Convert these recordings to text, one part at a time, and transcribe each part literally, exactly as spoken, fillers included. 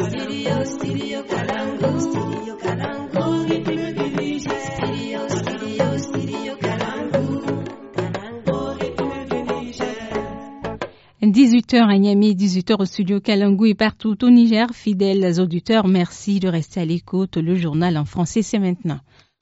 Studio, Studio Kalangu, Studio Kalangu, rythme du Niger. Studio, Studio, Studio Kalangu, Kalangu, rythme du Niger. dix-huit heures à Niamey, dix-huit heures au studio Kalangu et partout au Niger. Fidèles auditeurs, merci de rester à l'écoute. Le journal en français, c'est maintenant.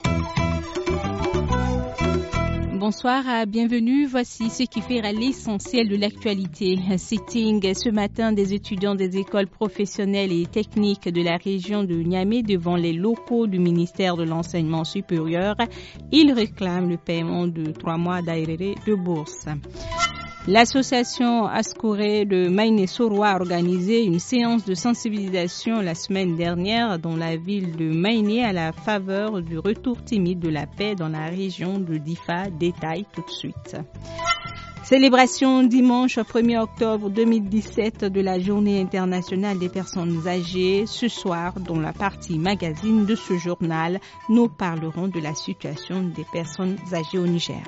Bonsoir, bienvenue. Voici ce qui fait l'essentiel de l'actualité. Sitting ce matin des étudiants des écoles professionnelles et techniques de la région de Niamey devant les locaux du ministère de l'Enseignement supérieur. Ils réclament le paiement de trois mois d'arrêt de bourse. L'association Ascouré de Maïné-Soroa a organisé une séance de sensibilisation la semaine dernière dans la ville de Maïné à la faveur du retour timide de la paix dans la région de Difa. Détail tout de suite. Célébration dimanche premier octobre deux mille dix-sept de la Journée internationale des personnes âgées. Ce soir, dans la partie magazine de ce journal, nous parlerons de la situation des personnes âgées au Niger.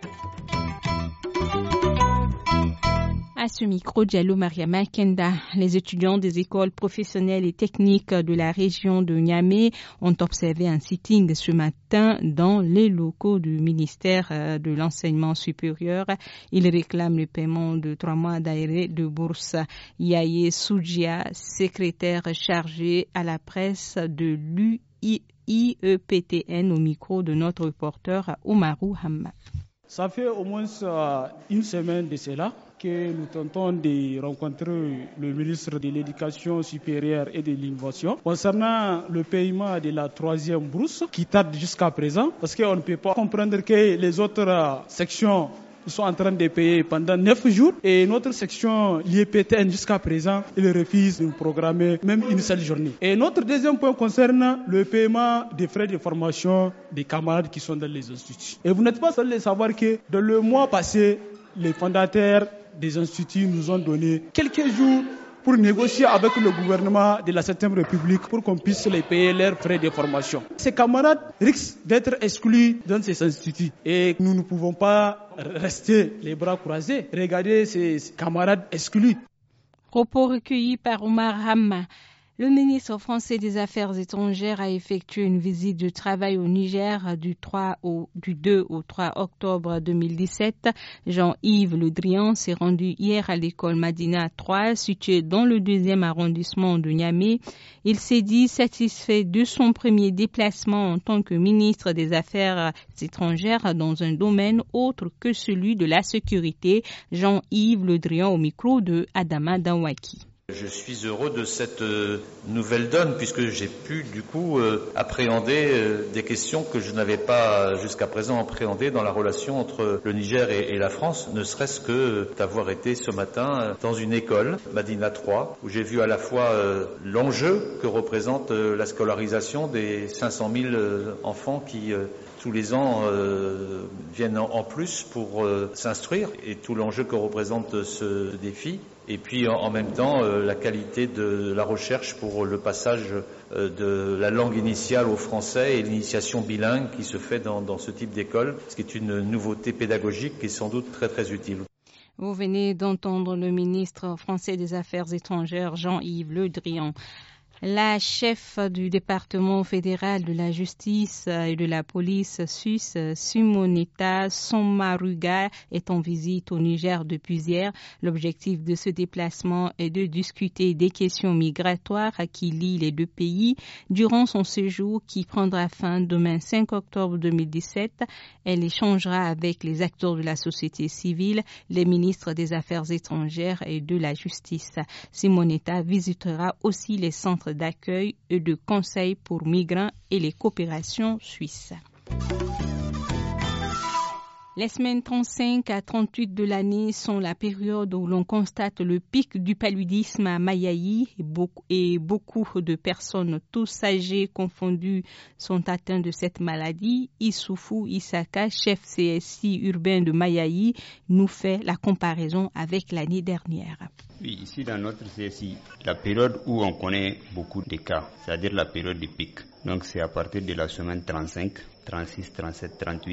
À ce micro, Diallo Mariama Kenda, les étudiants des écoles professionnelles et techniques de la région de Niamey ont observé un sitting ce matin dans les locaux du ministère de l'Enseignement supérieur. Ils réclament le paiement de trois mois d'arrêt de bourse. Yaye Soudjia, secrétaire chargé à la presse de l'U I E P T N au micro de notre reporter Omarou Hamma. Ça fait au moins euh, une semaine de cela que nous tentons de rencontrer le ministre de l'Éducation supérieure et de l'Innovation concernant le paiement de la troisième bourse qui tarde jusqu'à présent parce qu'on ne peut pas comprendre que les autres euh, sections sont en train de payer pendant neuf jours et notre section l'I E P T N jusqu'à présent, il refuse de nous programmer même une seule journée. Et notre deuxième point concerne le paiement des frais de formation des camarades qui sont dans les instituts. Et vous n'êtes pas seul de savoir que dans le mois passé, les fondateurs des instituts nous ont donné quelques jours pour négocier avec le gouvernement de la septième République pour qu'on puisse les payer leurs frais de formation. Ces camarades risquent d'être exclus dans ces instituts et nous ne pouvons pas rester les bras croisés. Regardez ces camarades exclus. Propos recueillis par Omar Hamma. Le ministre français des Affaires étrangères a effectué une visite de travail au Niger du, trois au, du deux au trois octobre deux mille dix-sept. Jean-Yves Le Drian s'est rendu hier à l'école Madina trois, située dans le deuxième arrondissement de Niamey. Il s'est dit satisfait de son premier déplacement en tant que ministre des Affaires étrangères dans un domaine autre que celui de la sécurité. Jean-Yves Le Drian au micro de Adama Danwaki. Je suis heureux de cette euh, nouvelle donne puisque j'ai pu du coup euh, appréhender euh, des questions que je n'avais pas jusqu'à présent appréhendées dans la relation entre le Niger et, et la France, ne serait-ce que euh, d'avoir été ce matin euh, dans une école, Madina trois, où j'ai vu à la fois euh, l'enjeu que représente euh, la scolarisation des cinq cent mille euh, enfants qui euh, tous les ans euh, viennent en, en plus pour euh, s'instruire et tout l'enjeu que représente ce défi. Et puis en même temps euh, la qualité de la recherche pour le passage euh, de la langue initiale au français et l'initiation bilingue qui se fait dans, dans ce type d'école, ce qui est une nouveauté pédagogique qui est sans doute très très utile. Vous venez d'entendre le ministre français des Affaires étrangères Jean-Yves Le Drian. La chef du département fédéral de la justice et de la police suisse, Simonetta Sommaruga, est en visite au Niger depuis hier. L'objectif de ce déplacement est de discuter des questions migratoires qui lient les deux pays. Durant son séjour qui prendra fin demain cinq octobre deux mille dix-sept, elle échangera avec les acteurs de la société civile, les ministres des Affaires étrangères et de la justice. Simonetta visitera aussi les centres d'accueil et de conseil pour migrants et les coopérations suisses. Les semaines trente-cinq à trente-huit de l'année sont la période où l'on constate le pic du paludisme à Mayaï et beaucoup, et beaucoup de personnes, tous âgés confondus, sont atteints de cette maladie. Issoufou Issaka, chef C S I urbain de Mayaï, nous fait la comparaison avec l'année dernière. Oui, ici dans notre C S I, la période où on connaît beaucoup de cas, c'est-à-dire la période du pic. Donc c'est à partir de la semaine trente-cinq, trente-six, trente-sept, trente-huit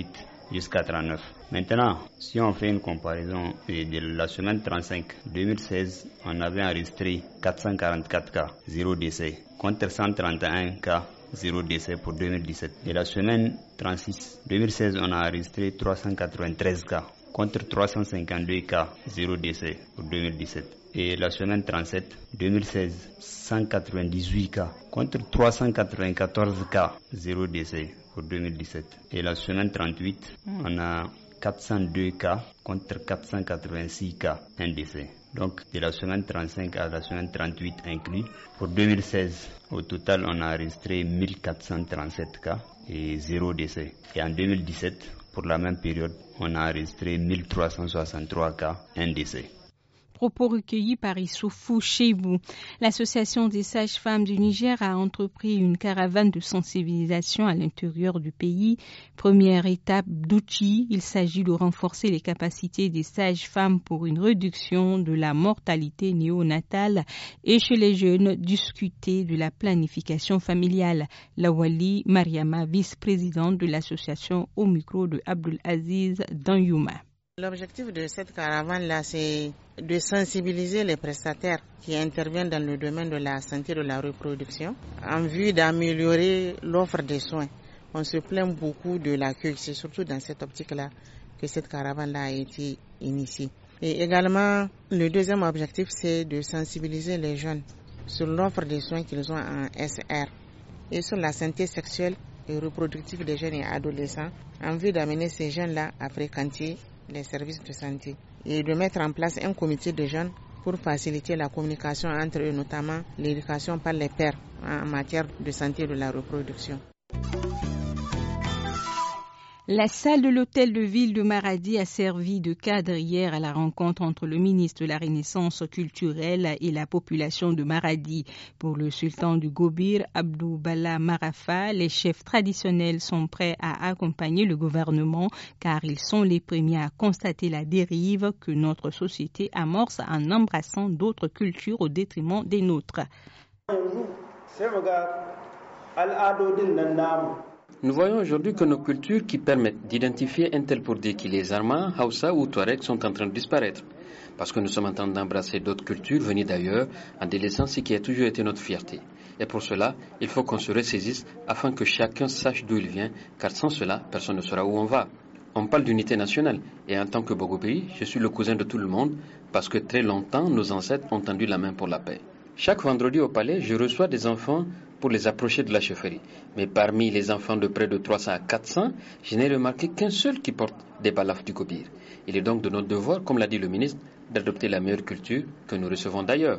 jusqu'à trente-neuf. Maintenant, si on fait une comparaison de la semaine trente-cinq, deux mille seize, on avait enregistré quatre cent quarante-quatre cas, zéro décès, contre cent trente et un cas, zéro décès pour deux mille dix-sept. De la semaine trente-six, deux mille seize, on a enregistré trois cent quatre-vingt-treize cas, contre trois cent cinquante-deux cas, zéro décès pour deux mille dix-sept. Et la semaine trente-sept, deux mille seize, cent quatre-vingt-dix-huit cas, contre trois cent quatre-vingt-quatorze cas, zéro décès pour deux mille dix-sept. Et la semaine trente-huit, on a quatre cent deux cas, contre quatre cent quatre-vingt-six cas, un décès. Donc, de la semaine trente-cinq à la semaine trente-huit inclus. Pour deux mille seize, au total, on a enregistré mille quatre cent trente-sept cas et zéro décès. Et en deux mille dix-sept, pour la même période, on a enregistré mille trois cent soixante-trois cas, un décès. Propos recueillis par Issoufou Chebou. L'Association des sages-femmes du Niger a entrepris une caravane de sensibilisation à l'intérieur du pays. Première étape d'outils, il s'agit de renforcer les capacités des sages-femmes pour une réduction de la mortalité néonatale et chez les jeunes, discuter de la planification familiale. Lawali Mariama, vice-présidente de l'association, au micro de Abdul Aziz Danyouma. L'objectif de cette caravane-là, c'est de sensibiliser les prestataires qui interviennent dans le domaine de la santé de la reproduction en vue d'améliorer l'offre de soins. On se plaint beaucoup de l'accueil, c'est surtout dans cette optique-là que cette caravane-là a été initiée. Et également, le deuxième objectif, c'est de sensibiliser les jeunes sur l'offre de soins qu'ils ont en S R et sur la santé sexuelle et reproductive des jeunes et adolescents en vue d'amener ces jeunes-là à fréquenter les services de santé et de mettre en place un comité de jeunes pour faciliter la communication entre eux, notamment l'éducation par les pairs en matière de santé de la reproduction. La salle de l'hôtel de ville de Maradi a servi de cadre hier à la rencontre entre le ministre de la Renaissance culturelle et la population de Maradi. Pour le sultan du Gobir, Abdou Bala Marafa, les chefs traditionnels sont prêts à accompagner le gouvernement car ils sont les premiers à constater la dérive que notre société amorce en embrassant d'autres cultures au détriment des nôtres. Nous voyons aujourd'hui que nos cultures qui permettent d'identifier un tel pour dire qu'il est Zarma, Hausa ou Touareg sont en train de disparaître. Parce que nous sommes en train d'embrasser d'autres cultures venues d'ailleurs en délaissant ce qui a toujours été notre fierté. Et pour cela, il faut qu'on se ressaisisse afin que chacun sache d'où il vient, car sans cela, personne ne saura où on va. On parle d'unité nationale et en tant que Bogobiri, je suis le cousin de tout le monde parce que très longtemps, nos ancêtres ont tendu la main pour la paix. Chaque vendredi au palais, je reçois des enfants pour les approcher de la chefferie. Mais parmi les enfants de près de trois cents à quatre cents, je n'ai remarqué qu'un seul qui porte des balafres du Gobir. Il est donc de notre devoir, comme l'a dit le ministre, d'adopter la meilleure culture que nous recevons d'ailleurs.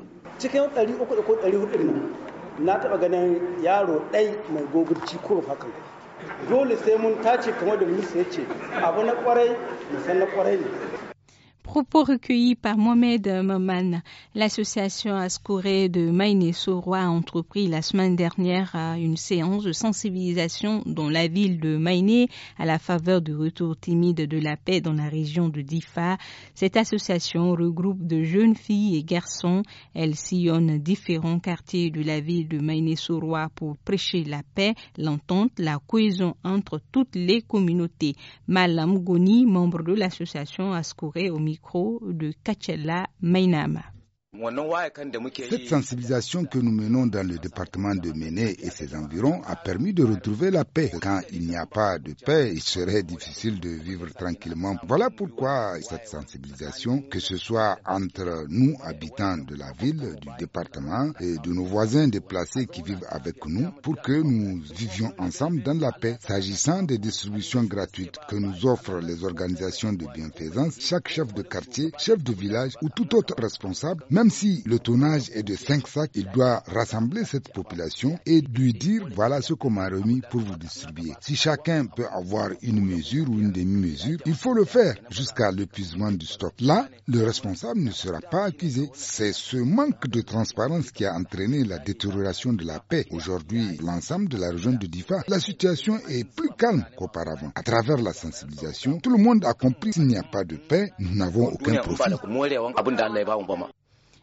Propos recueillis par Mohamed Maman. L'association Ascouré de Maïné-Soroa a entrepris la semaine dernière une séance de sensibilisation dans la ville de Maïné à la faveur du retour timide de la paix dans la région de Difa. Cette association regroupe de jeunes filles et garçons. Elle sillonne différents quartiers de la ville de Maïné-Soroa pour prêcher la paix, l'entente, la cohésion entre toutes les communautés. Malam Goni, membre de l'association Ascouré au micro de Kachela Mainama. Cette sensibilisation que nous menons dans le département de Méné et ses environs a permis de retrouver la paix. Quand il n'y a pas de paix, il serait difficile de vivre tranquillement. Voilà pourquoi cette sensibilisation, que ce soit entre nous, habitants de la ville, du département et de nos voisins déplacés qui vivent avec nous, pour que nous vivions ensemble dans la paix. S'agissant des distributions gratuites que nous offrent les organisations de bienfaisance, chaque chef de quartier, chef de village ou tout autre responsable, même si le tonnage est de cinq sacs, il doit rassembler cette population et lui dire voilà ce qu'on m'a remis pour vous distribuer. Si chacun peut avoir une mesure ou une demi-mesure, il faut le faire jusqu'à l'épuisement du stock. Là, le responsable ne sera pas accusé. C'est ce manque de transparence qui a entraîné la détérioration de la paix. Aujourd'hui, l'ensemble de la région de Difa, la situation est plus calme qu'auparavant. À travers la sensibilisation, tout le monde a compris qu'il n'y a pas de paix, nous n'avons aucun profit.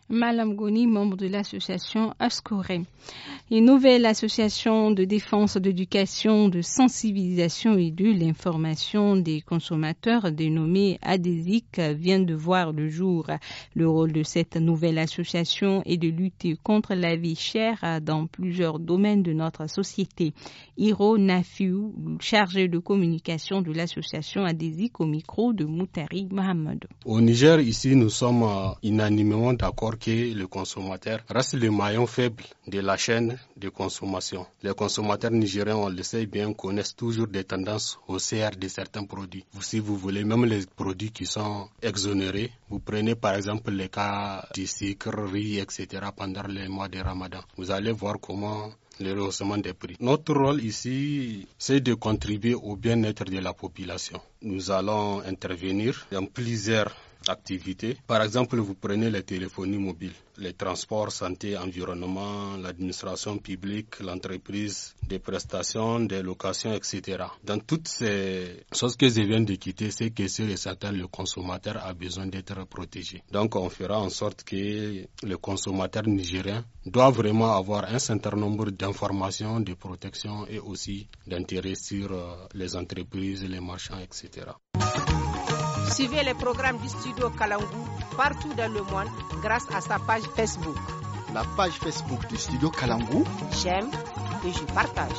Malam Goni, membre de l'association Ascoré. Une nouvelle association de défense, d'éducation, de sensibilisation et de l'information des consommateurs dénommée ADESIC vient de voir le jour. Le rôle de cette nouvelle association est de lutter contre la vie chère dans plusieurs domaines de notre société. Hiro Nafiou, chargé de communication de l'association ADESIC au micro de Moutari Mohamed. Au Niger, ici, nous sommes unanimement d'accord que le consommateur reste le maillon faible de la chaîne de consommation. Les consommateurs nigériens, on le sait bien, connaissent toujours des tendances haussières de certains produits. Si vous voulez, même les produits qui sont exonérés, vous prenez par exemple les cas du sucre, riz, et cetera pendant les mois de Ramadan. Vous allez voir comment le rehaussement des prix. Notre rôle ici, c'est de contribuer au bien-être de la population. Nous allons intervenir dans plusieurs activités. Par exemple, vous prenez les téléphonies mobiles, les transports, santé, environnement, l'administration publique, l'entreprise, des prestations, des locations, et cetera. Dans toutes ces choses que je viens de quitter, c'est que sur et certain, le consommateur a besoin d'être protégé. Donc, on fera en sorte que le consommateur nigérien doit vraiment avoir un certain nombre d'informations, de protection et aussi d'intérêt sur les entreprises, les marchands, et cetera. Suivez les programmes du studio Kalangu partout dans le monde grâce à sa page Facebook. La page Facebook du studio Kalangu. J'aime et je partage.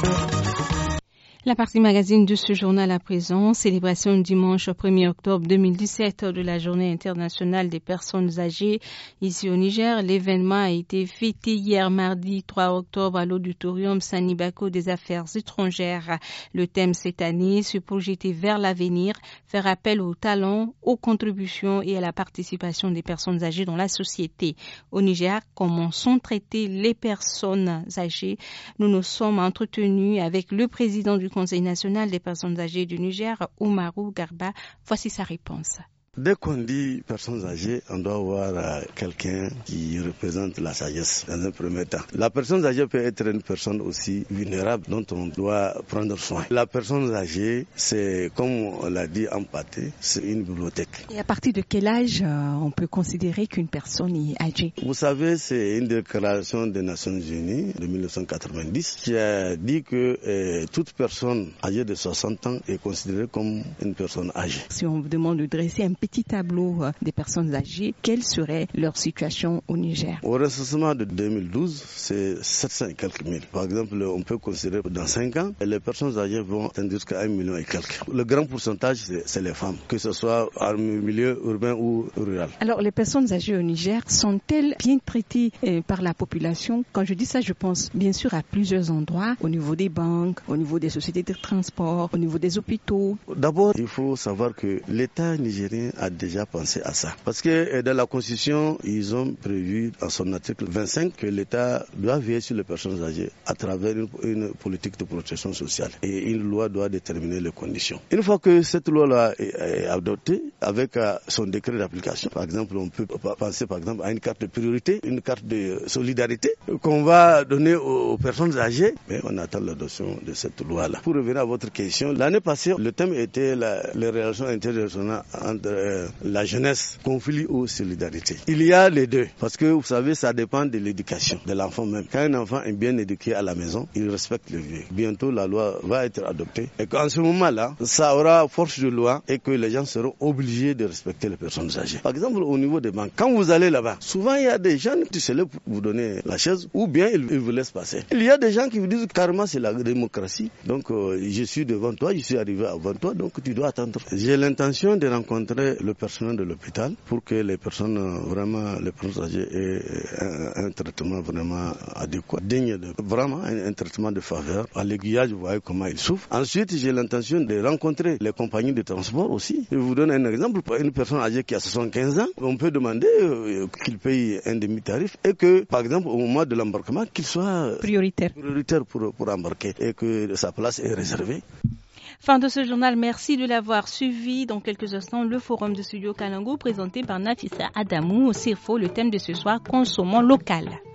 La partie magazine de ce journal à présent, célébration dimanche premier octobre deux mille dix-sept de la Journée internationale des personnes âgées. Ici au Niger, l'événement a été fêté hier mardi trois octobre à l'auditorium Sani Bako des Affaires étrangères. Le thème cette année, se projeter vers l'avenir, faire appel aux talents, aux contributions et à la participation des personnes âgées dans la société. Au Niger, comment sont traitées les personnes âgées? Nous nous sommes entretenus avec le président du Conseil national des personnes âgées du Niger, Oumarou Garba. Voici sa réponse. Dès qu'on dit personnes âgées, on doit voir euh, quelqu'un qui représente la sagesse dans un premier temps. La personne âgée peut être une personne aussi vulnérable dont on doit prendre soin. La personne âgée, c'est comme on l'a dit en pâté, c'est une bibliothèque. Et à partir de quel âge euh, on peut considérer qu'une personne est âgée? Vous savez, c'est une déclaration des Nations Unies de mille neuf cent quatre-vingt-dix qui a dit que euh, toute personne âgée de soixante ans est considérée comme une personne âgée. Si on vous demande de dresser un petit tableau des personnes âgées, quelle serait leur situation au Niger? Au recensement de deux mille douze, c'est sept cents et quelques mille. Par exemple, on peut considérer que dans cinq ans, les personnes âgées vont atteindre jusqu'à un million et quelques. Le grand pourcentage, c'est, c'est les femmes, que ce soit en milieu urbain ou rural. Alors, les personnes âgées au Niger sont-elles bien traitées eh, par la population? Quand je dis ça, je pense bien sûr à plusieurs endroits, au niveau des banques, au niveau des sociétés de transport, au niveau des hôpitaux. D'abord, il faut savoir que l'État nigérien a déjà pensé à ça. Parce que dans la Constitution, ils ont prévu en son article vingt-cinq que l'État doit veiller sur les personnes âgées à travers une, une politique de protection sociale. Et une loi doit déterminer les conditions. Une fois que cette loi-là est, est adoptée, avec euh, son décret d'application, par exemple, on peut penser par exemple à une carte de priorité, une carte de solidarité qu'on va donner aux, aux personnes âgées. Mais on attend l'adoption de cette loi-là. Pour revenir à votre question, l'année passée, le thème était la, les relations internationales entre euh, la jeunesse, conflit ou solidarité. Il y a les deux, parce que vous savez, ça dépend de l'éducation de l'enfant même. Quand un enfant est bien éduqué à la maison, il respecte le vieux. Bientôt, la loi va être adoptée. Et qu'en ce moment-là, ça aura force de loi et que les gens seront obligés de respecter les personnes âgées. Par exemple, au niveau des banques, quand vous allez là-bas, souvent il y a des gens qui se lèvent pour vous donner la chaise ou bien ils, ils vous laissent passer. Il y a des gens qui vous disent carrément c'est la démocratie. Donc, euh, je suis devant toi, je suis arrivé avant toi, donc tu dois attendre. J'ai l'intention de rencontrer le personnel de l'hôpital pour que les personnes vraiment, les personnes âgées aient un, un traitement vraiment adéquat, digne de vraiment un, un traitement de faveur. À l'aiguillage, vous voyez comment ils souffrent. Ensuite, j'ai l'intention de rencontrer les compagnies de transport aussi. Je vous donne un exemple. Pour une personne âgée qui a soixante-quinze ans, on peut demander euh, qu'il paye un demi-tarif et que, par exemple, au moment de l'embarquement, qu'il soit prioritaire, prioritaire pour, pour embarquer et que sa place est réservée. Fin de ce journal, merci de l'avoir suivi. Dans quelques instants, le forum de Studio Kalangu présenté par Nafissa Adamou au C I R F O. Le thème de ce soir, consommons local.